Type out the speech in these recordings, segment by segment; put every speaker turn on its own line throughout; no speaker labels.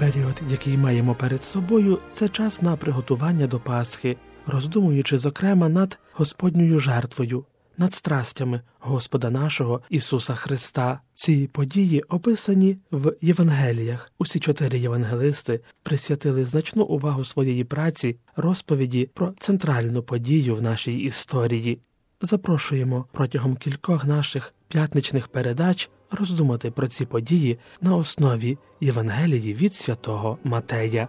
Період, який маємо перед собою, це час на приготування до Пасхи, роздумуючи, зокрема, над Господньою жертвою, над страстями Господа нашого Ісуса Христа. Ці події описані в Євангеліях. Усі 4 євангелисти присвятили значну увагу своєї праці розповіді про центральну подію в нашій історії. Запрошуємо протягом кількох наших п'ятничних передач роздумати про ці події на основі Євангелії від святого Матея.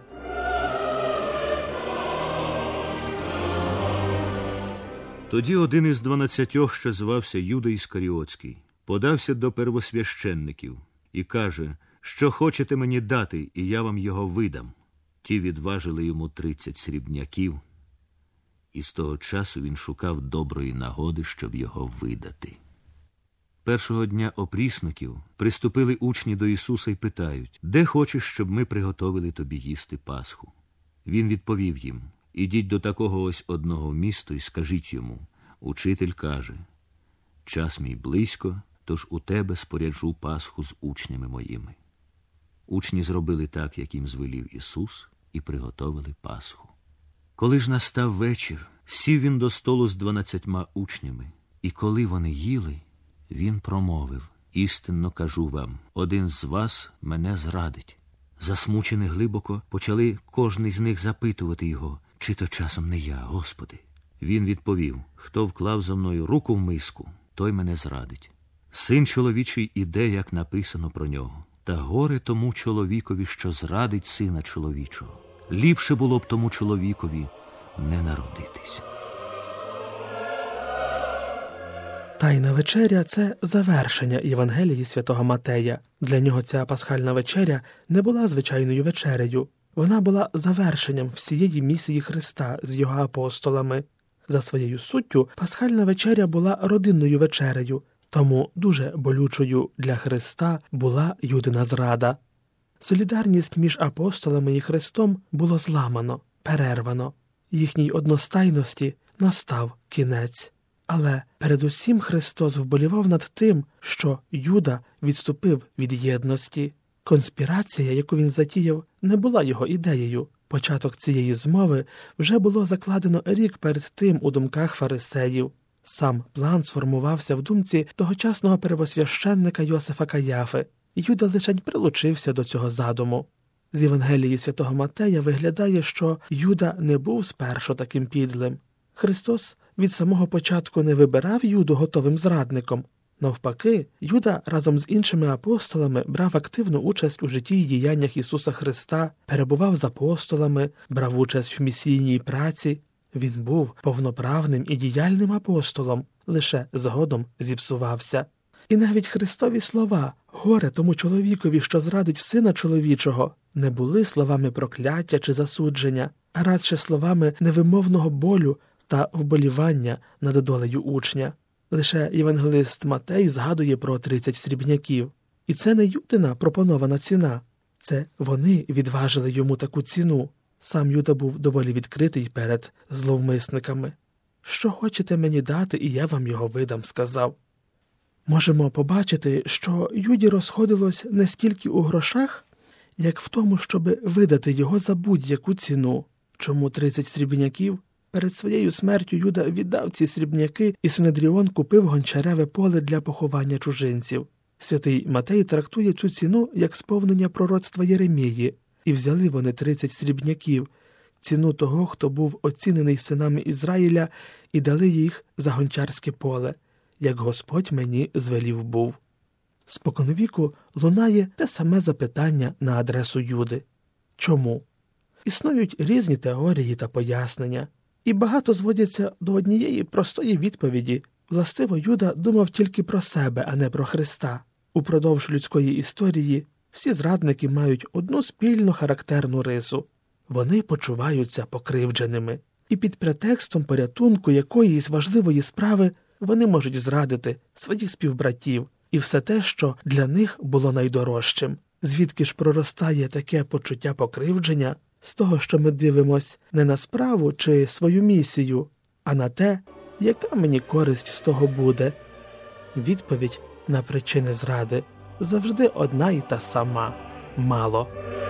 Тоді один із 12, що звався Юда Іскаріотський, подався до первосвященників і каже: «Що хочете мені дати, і я вам його видам». Ті відважили йому 30 срібняків, і з того часу він шукав доброї нагоди, щоб його видати. Першого дня опрісноків приступили учні до Ісуса і питають: «Де хочеш, щоб ми приготовили тобі їсти Пасху?» Він відповів їм: «Ідіть до такого ось одного міста і скажіть йому: учитель каже: час мій близько, тож у тебе споряджу Пасху з учнями моїми». Учні зробили так, як їм звелів Ісус, і приготовили Пасху. Коли ж настав вечір, сів він до столу з 12 учнями, і коли вони їли, він промовив: «Істинно кажу вам, один з вас мене зрадить». Засмучені глибоко, почали кожний з них запитувати його: «Чи то часом не я, Господи?» Він відповів: «Хто вклав за мною руку в миску, той мене зрадить. Син чоловічий іде, як написано про нього. Та горе тому чоловікові, що зрадить сина чоловічого. Ліпше було б тому чоловікові не народитися».
Тайна вечеря – це завершення Євангелії святого Матея. Для нього ця пасхальна вечеря не була звичайною вечерею. Вона була завершенням всієї місії Христа з його апостолами. За своєю суттю, пасхальна вечеря була родинною вечерею, тому дуже болючою для Христа була Юдина зрада. Солідарність між апостолами і Христом було зламано, перервано. Їхній одностайності настав кінець. Але передусім Христос вболівав над тим, що Юда відступив від єдності. Конспірація, яку він затіяв, не була його ідеєю. Початок цієї змови вже було закладено рік перед тим у думках фарисеїв. Сам план сформувався в думці тогочасного первосвященника Йосифа Каяфи. Юда лишень прилучився до цього задуму. З Євангелії святого Матея виглядає, що Юда не був спершу таким підлим. Христос від самого початку не вибирав Юду готовим зрадником. Навпаки, Юда разом з іншими апостолами брав активну участь у житті і діяннях Ісуса Христа, перебував з апостолами, брав участь в місійній праці. Він був повноправним і діяльним апостолом, лише згодом зіпсувався. І навіть Христові слова «Горе тому чоловікові, що зрадить сина чоловічого» не були словами прокляття чи засудження, а радше словами невимовного болю та вболівання над долею учня. Лише євангелист Матей згадує про 30 срібняків. І це не Юдина пропонована ціна. Це вони відважили йому таку ціну. Сам Юда був доволі відкритий перед зловмисниками. «Що хочете мені дати, і я вам його видам», – сказав. Можемо побачити, що Юді розходилось не стільки у грошах, як в тому, щоб видати його за будь-яку ціну. Чому 30 срібняків? Перед своєю смертю Юда віддав ці срібняки, і Синедріон купив гончареве поле для поховання чужинців. Святий Матей трактує цю ціну як сповнення пророцтва Єремії. І взяли вони 30 срібняків, ціну того, хто був оцінений синами Ізраїля, і дали їх за гончарське поле, як Господь мені звелів був. Споконвіку лунає те саме запитання на адресу Юди. Чому? Існують різні теорії та пояснення, і багато зводяться до однієї простої відповіді. Властиво, Юда думав тільки про себе, а не про Христа. Упродовж людської історії всі зрадники мають одну спільну характерну рису. Вони почуваються покривдженими. І під претекстом порятунку якоїсь важливої справи вони можуть зрадити своїх співбратів і все те, що для них було найдорожчим. Звідки ж проростає таке почуття покривдження? З того, що ми дивимось не на справу чи свою місію, а на те, яка мені користь з того буде. Відповідь на причини зради завжди одна і та сама – мало.